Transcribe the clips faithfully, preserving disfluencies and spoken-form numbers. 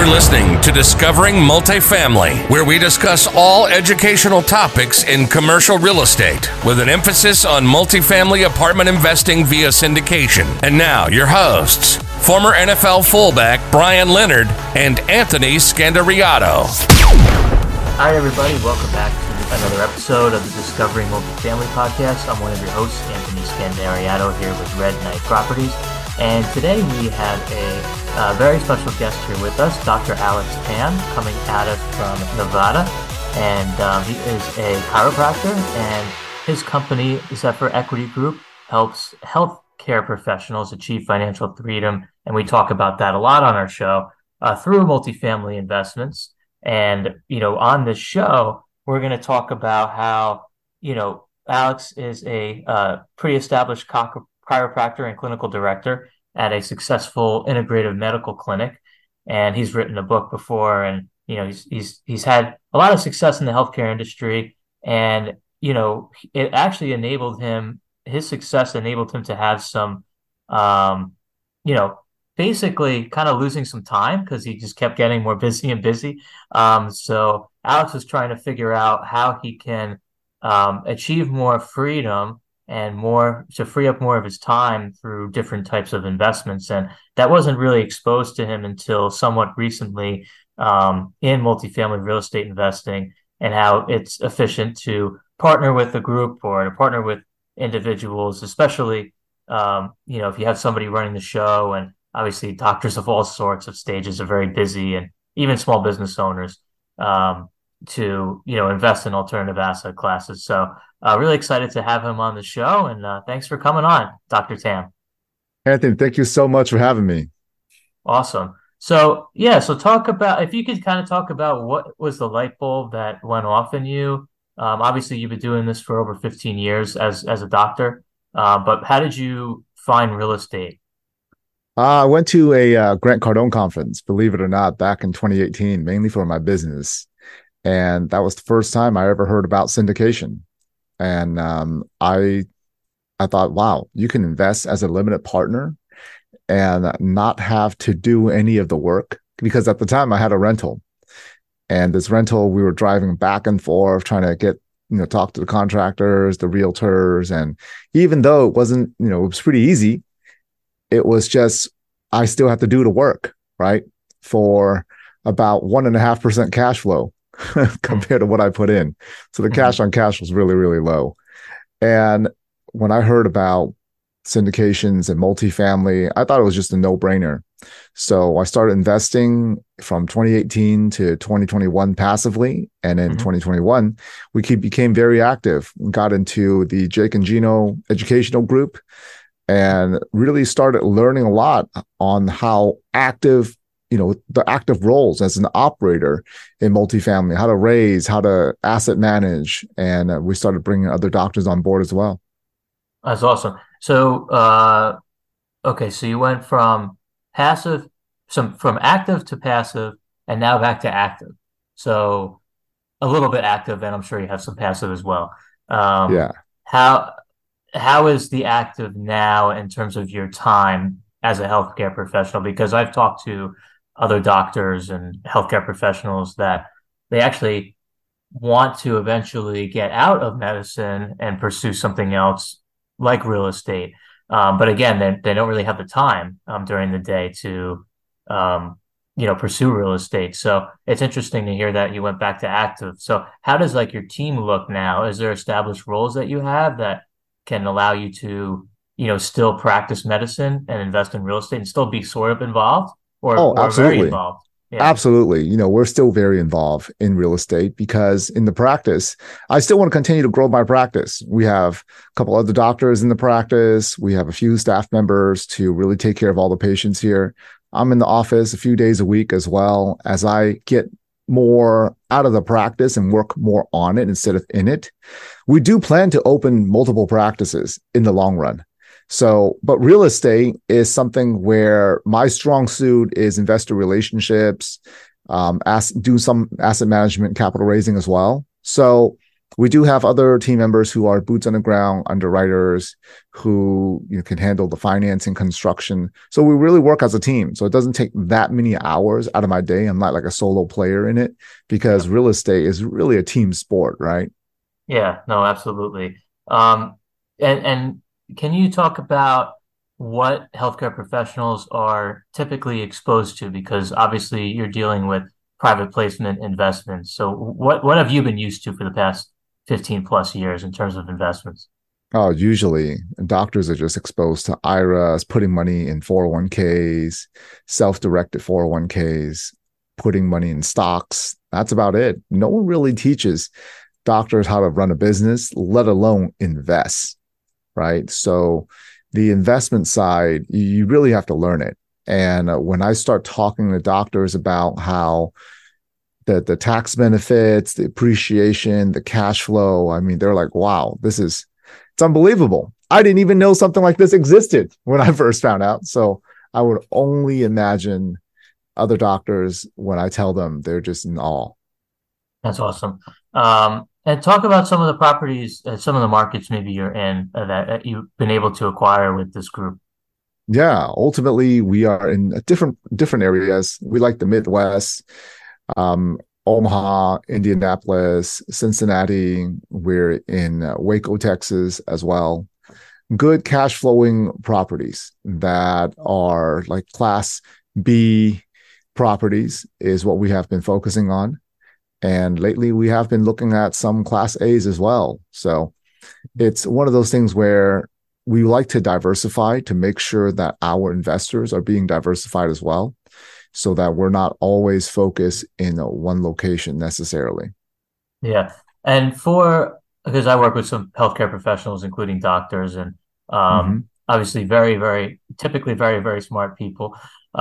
You're listening to Discovering Multifamily, where we discuss all educational topics in commercial real estate with an emphasis on multifamily apartment investing via syndication. And now, your hosts, former N F L fullback Brian Leonard and Anthony Scandariato. Hi, everybody. Welcome back to another episode of the Discovering Multifamily podcast. I'm one of your hosts, Anthony Scandariato, here with Red Knight Properties. And today we have a uh, very special guest here with us, Doctor Alex Tam, coming out of from Nevada. And um, he is a chiropractor, and his company, Zephyr Equity Group, helps healthcare professionals achieve financial freedom. And we talk about that a lot on our show uh, through multifamily investments. And, you know, on this show, we're going to talk about how, you know, Alex is a uh, pretty established chiro- chiropractor and clinical director at a successful integrative medical clinic. And he's written a book before, and, you know, he's, he's, he's had a lot of success in the healthcare industry. And, you know, it actually enabled him, his success enabled him to have some, um, you know, basically kind of losing some time because he just kept getting more busy and busy. Um, so Alex was trying to figure out how he can um, achieve more freedom and more to free up more of his time through different types of investments. And that wasn't really exposed to him until somewhat recently um, in multifamily real estate investing, and how it's efficient to partner with a group or to partner with individuals, especially, um, you know, if you have somebody running the show. And obviously doctors of all sorts of stages are very busy, and even small business owners, um, to, you know, invest in alternative asset classes. So uh, really excited to have him on the show. And uh, thanks for coming on, Doctor Tam. Anthony, thank you so much for having me. Awesome. So, yeah, so talk about, if you could kind of talk about what was the light bulb that went off in you. Um, obviously, you've been doing this for over fifteen years as, as a doctor, uh, but how did you find real estate? Uh, I went to a uh, Grant Cardone conference, believe it or not, back in twenty eighteen, mainly for my business. And that was the first time I ever heard about syndication. And um, I I thought, wow, you can invest as a limited partner and not have to do any of the work. Because at the time I had a rental. And this rental, we were driving back and forth, trying to get, you know, talk to the contractors, the realtors. And even though it wasn't, you know, it was pretty easy, it was just, I still have to do the work, right? For about one and a half percent cash flow compared to what I put in. So the cash on cash was really, really low. And when I heard about syndications and multifamily, I thought it was just a no-brainer. So I started investing from twenty eighteen to twenty twenty-one passively. And in mm-hmm. twenty twenty-one, we keep, became very active and got into the Jake and Gino educational group, and really started learning a lot on how active, you know, the active roles as an operator in multifamily, how to raise, how to asset manage. And uh, we started bringing other doctors on board as well. That's awesome. So, uh, okay, so you went from passive, some from active to passive, and now back to active. So a little bit active, and I'm sure you have some passive as well. Um, yeah. How, How is the active now in terms of your time as a healthcare professional? Because I've talked to other doctors and healthcare professionals that they actually want to eventually get out of medicine and pursue something else like real estate. Um, but again, they, they don't really have the time um, during the day to, um, you know, pursue real estate. So it's interesting to hear that you went back to active. So how does like your team look now? Is there established roles that you have that can allow you to, you know, still practice medicine and invest in real estate and still be sort of involved or, oh, or absolutely. very involved? Yeah. Absolutely. You know, we're still very involved in real estate because in the practice, I still want to continue to grow my practice. We have a couple other doctors in the practice. We have a few staff members to really take care of all the patients here. I'm in the office a few days a week as well, as I get more out of the practice and work more on it instead of in it. We do plan to open multiple practices in the long run. So, but real estate is something where my strong suit is investor relationships, um, as, do some asset management, capital raising as well. So We do have other team members who are boots on the ground underwriters who you know, can handle the financing, construction. So we really work as a team. So it doesn't take that many hours out of my day. I'm not like a solo player in it because real estate is really a team sport, right? Yeah, no, absolutely. Um, and and can you talk about what healthcare professionals are typically exposed to? Because obviously you're dealing with private placement investments. So what what have you been used to for the past fifteen plus years in terms of investments? Oh, usually doctors are just exposed to I R As, putting money in four oh one k's, self-directed four oh one k's, putting money in stocks. That's about it. No one really teaches doctors how to run a business, let alone invest, right? So the investment side, you really have to learn it. And uh, when I start talking to doctors about how the, the tax benefits, the appreciation, the cash flow, I mean, they're like, wow, this is, it's unbelievable. I didn't even know something like this existed when I first found out. So I would only imagine other doctors when I tell them, they're just in awe. That's awesome. Um, and talk about some of the properties, uh, some of the markets maybe you're in uh, that, that you've been able to acquire with this group. Yeah, ultimately we are in different different areas. We like the Midwest, um, Omaha, Indianapolis, Cincinnati. We're in uh, Waco, Texas as well. Good cash flowing properties that are like class B properties is what we have been focusing on. And lately we have been looking at some class A's as well. So it's one of those things where we like to diversify to make sure that our investors are being diversified as well, so that we're not always focused in one location necessarily. Yeah. And for, because I work with some healthcare professionals, including doctors, and Mm-hmm. um, obviously very, very, typically very, very smart people.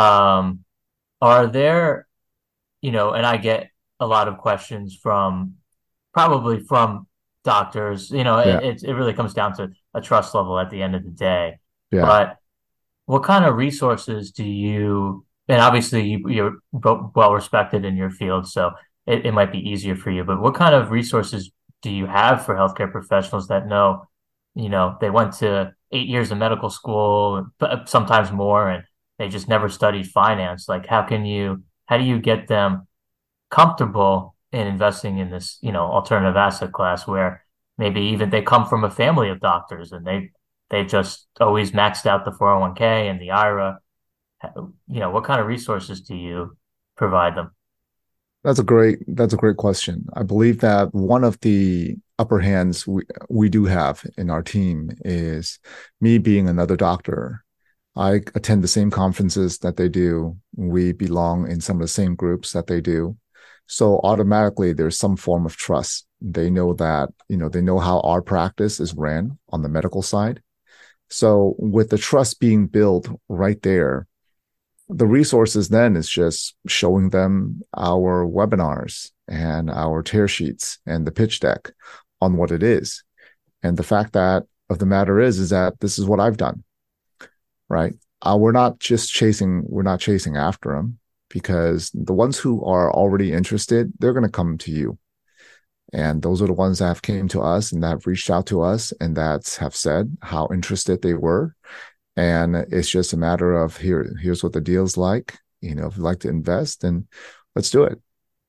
Um, are there, you know, and I get a lot of questions from probably from doctors, you know, Yeah, it, it really comes down to a trust level at the end of the day. yeah. But what kind of resources do you, and obviously you, you're well respected in your field, so it, it might be easier for you, but what kind of resources do you have for healthcare professionals that know, you know, they went to eight years of medical school, sometimes more, and they just never studied finance? Like, how can you, how do you get them comfortable in investing in this, you know, alternative asset class where maybe even they come from a family of doctors and they they just always maxed out the four oh one k and the I R A. You know, what kind of resources do you provide them? That's a great that's a great question. I believe that one of the upper hands we, we do have in our team is me being another doctor. I attend the same conferences that they do. We belong in some of the same groups that they do. So automatically there's some form of trust. They know that, you know, they know how our practice is ran on the medical side. So with the trust being built right there, the resources then is just showing them our webinars and our tear sheets and the pitch deck on what it is. And the fact that of the matter is, is that this is what I've done, right? Uh, we're not just chasing, we're not chasing after them, because the ones who are already interested, they're going to come to you. And those are the ones that have came to us and that have reached out to us and that have said how interested they were. And it's just a matter of here, here's what the deal's like. You know, if you'd like to invest, then let's do it.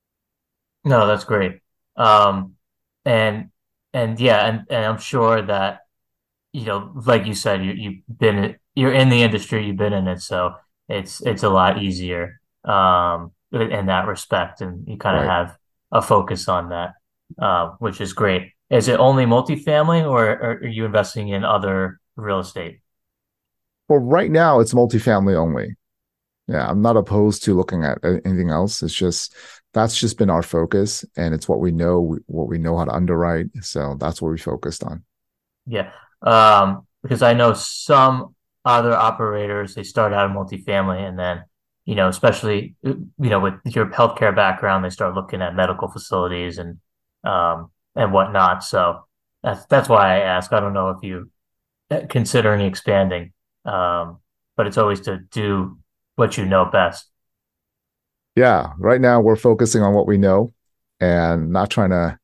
No, that's great. Um, and and yeah, and, and I'm sure that, you know, like you said, you you've been you're in the industry, you've been in it, so it's it's a lot easier um in that respect, and you kind of Right. have a focus on that, uh, which is great. Is it only multifamily, or, or are you investing in other real estate? For right now, it's multifamily only. Yeah, I'm not opposed to looking at anything else. It's just that's just been our focus, and it's what we know, what we know how to underwrite. So that's what we focused on. Yeah. Um, because I know some other operators, they start out in multifamily and then, you know, especially, you know, with your healthcare background, they start looking at medical facilities and um and whatnot. So that's that's why I ask. I don't know if you considering expanding. Um, but it's always to do what you know best. Yeah, right now we're focusing on what we know and not trying to,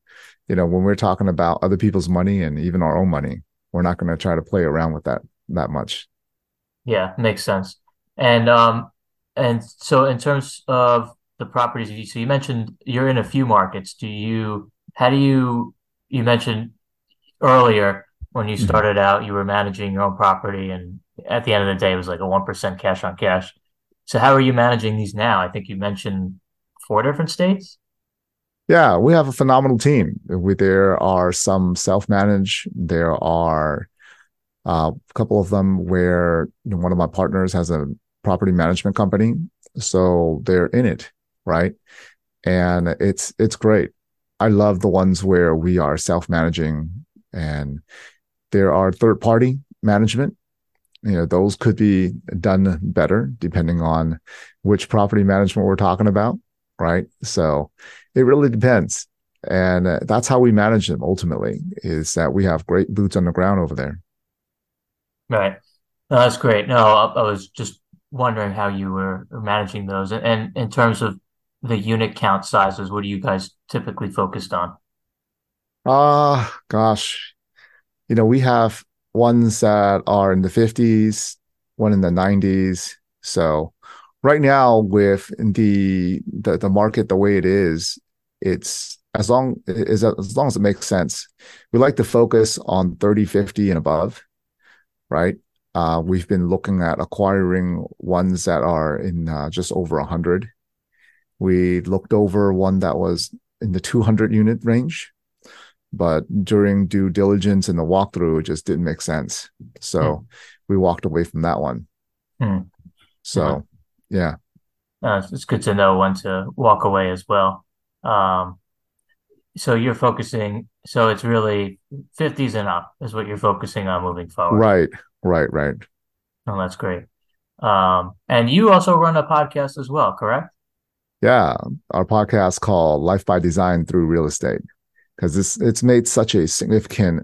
you know, when we're talking about other people's money and even our own money, we're not going to try to play around with that that much. Yeah, makes sense. And um, and so in terms of the properties, you so you mentioned you're in a few markets. Do you, how do you, you mentioned earlier when you Mhm. started out, you were managing your own property, and at the end of the day, it was like a one percent cash on cash. So how are you managing these now? I think you mentioned four different states. Yeah, we have a phenomenal team. We, there are some self-managed. There are uh, a couple of them where you know, one of my partners has a property management company, so they're in it, right? And it's it's great. I love the ones where we are self-managing, and there are third-party management. You know, those could be done better depending on which property management we're talking about, right? So it really depends. And uh, that's how we manage them ultimately, is that we have great boots on the ground over there. Right. No, that's great. No, I, I was just wondering how you were managing those. And, and in terms of the unit count sizes, what are you guys typically focused on? Ah, gosh, you know, we have ones that are in the fifties, one in the nineties. So right now with the the, the market the way it is, it's as long is as long as it makes sense. We like to focus on thirty, fifty and above, right? Uh, we've been looking at acquiring ones that are in uh, just over one hundred. We looked over one that was in the two hundred unit range, but during due diligence and the walkthrough, it just didn't make sense. Hmm. So we walked away from that one. Hmm. No, So yeah, no, it's it's good to know when to walk away as well. Um, so you're focusing, so it's really fifties and up is what you're focusing on moving forward. right, right, right. Oh, that's great. Um, and you also run a podcast as well, correct? Yeah, our podcast called Life by Design Through Real Estate, because it's it's made such a significant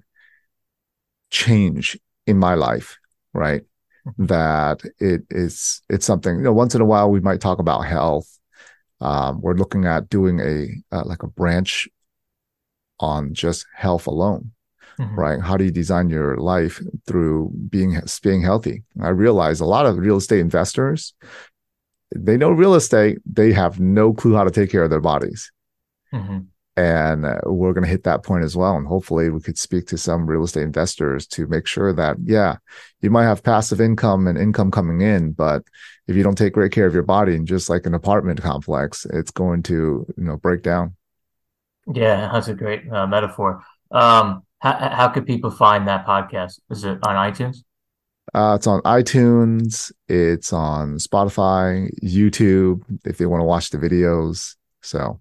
change in my life, right? That it is it's something, you know, once in a while we might talk about health. Um, we're looking at doing a uh, like a branch on just health alone, Hmm. right? How do you design your life through being being healthy? I realize a lot of real estate investors, they know real estate, they have no clue how to take care of their bodies. Hmm. And uh, we're going to hit that point as well. And hopefully we could speak to some real estate investors to make sure that, yeah, you might have passive income and income coming in, but if you don't take great care of your body, and just like an apartment complex, it's going to, you know, break down. Yeah, that's a great uh, metaphor. Um, how, how could people find that podcast? Is it on iTunes? Uh, it's on iTunes, it's on Spotify, YouTube, if they want to watch the videos. So,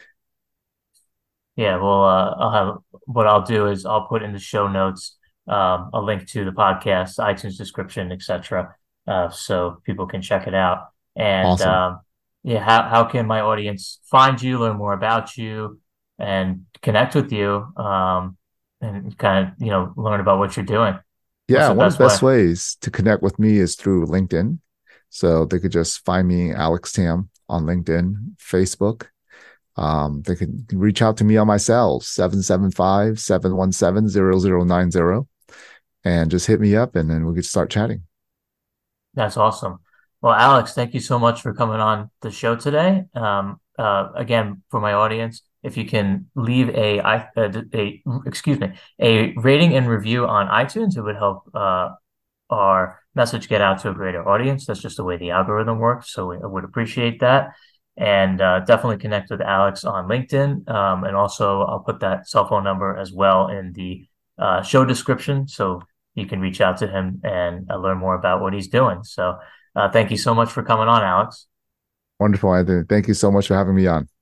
Yeah, well, uh, I'll have what I'll do is I'll put in the show notes um, a link to the podcast, iTunes description, et cetera, uh, so people can check it out. And awesome. um, yeah, how how can my audience find you, learn more about you, and connect with you, um, and kind of you know learn about what you're doing? What's Yeah, the one of the best way? best ways to connect with me is through LinkedIn. So they could just find me, Alex Tam, on LinkedIn, Facebook. Um, they could reach out to me on my cell, seven seven five, seven one seven, zero zero nine zero, and just hit me up and then we could start chatting. That's awesome. Well, Alex, thank you so much for coming on the show today. Um, uh, again, for my audience, if you can leave a, I- a, a excuse me, a rating and review on iTunes, it would help uh, our message get out to a greater audience. That's just the way the algorithm works. So I would appreciate that. And uh, definitely connect with Alex on LinkedIn. Um, and also, I'll put that cell phone number as well in the uh, show description. So you can reach out to him and uh, learn more about what he's doing. So uh, thank you so much for coming on, Alex. Wonderful, Anthony. Thank you so much for having me on.